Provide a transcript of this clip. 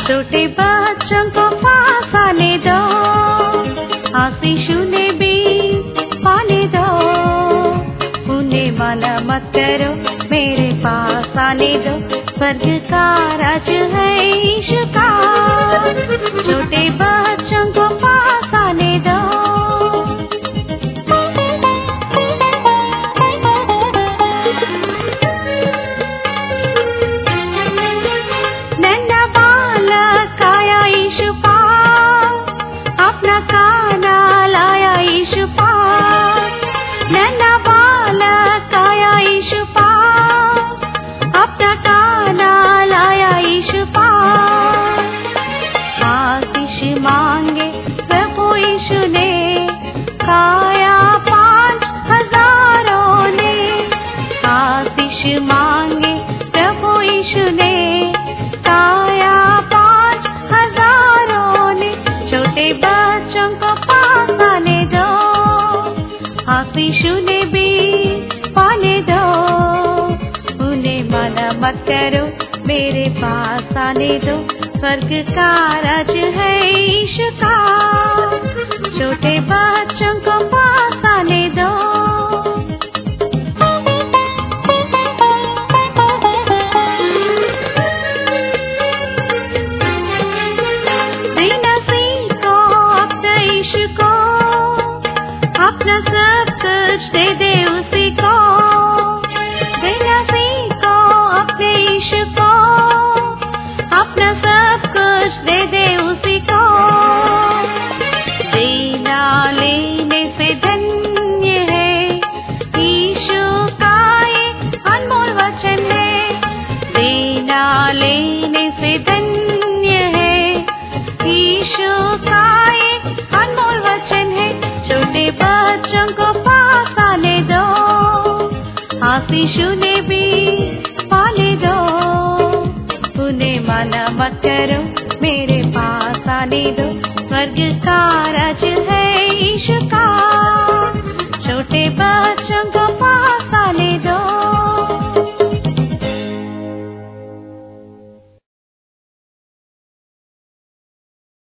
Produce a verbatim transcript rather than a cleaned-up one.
छोटे बच्चों को पास आने दो, आशीष उन्हें भी पाने दो। उन्हें मना मत करो, मेरे पास आने दो, स्वर्ग का राज है यीशु का। छोटे बच्चों को पास आने दो। नन्हा बालक आया यीशु पास, अपना काना लाया यीशु पास। नन्हा बालक आया यीशु पास, अपना काना लाया यीशु पास। आशीष मांगे प्रभु यीशु ने, खाया पांच हजारों ने। आशीष मांगे प्रभु यीशु ने, खाया पांच हजारों ने। छोटे बच्चों को पास आने दो, आशीष उन्हें भी पाने दो। उन्हें मना मत करो, मेरे पास आने दो, स्वर्ग का राज है यीशु का। छोटे बच्चों को पास आने दो। देना सीखो अपने यीशु को, अपना सब कुछ दे दे उसी को। देना सीखो अपने यीशु को, अपना सब कुछ दे दे उसी को। देना लेने से धन्य है, यीशु का ये अनमोल वचन है। देना लेने से धन्य है, यीशु का ये अनमोल वचन है। छोटे बच्चों को पास आने दो, आशीष उन्हें भी पाने दो। उन्हें मना मत करो, मेरे पास आने दो, स्वर्ग का राज है